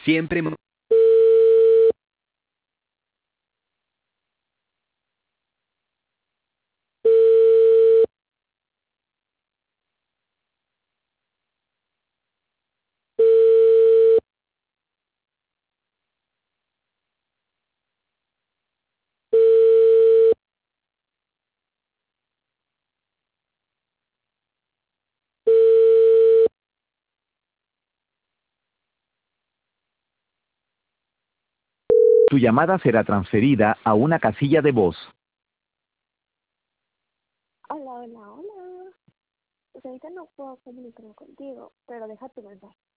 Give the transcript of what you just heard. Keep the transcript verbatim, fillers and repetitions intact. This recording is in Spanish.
Siempre... mo- Tu llamada será transferida a una casilla de voz. Hola, hola, hola. Pues ahorita no puedo comunicarme contigo, pero deja tu mensaje.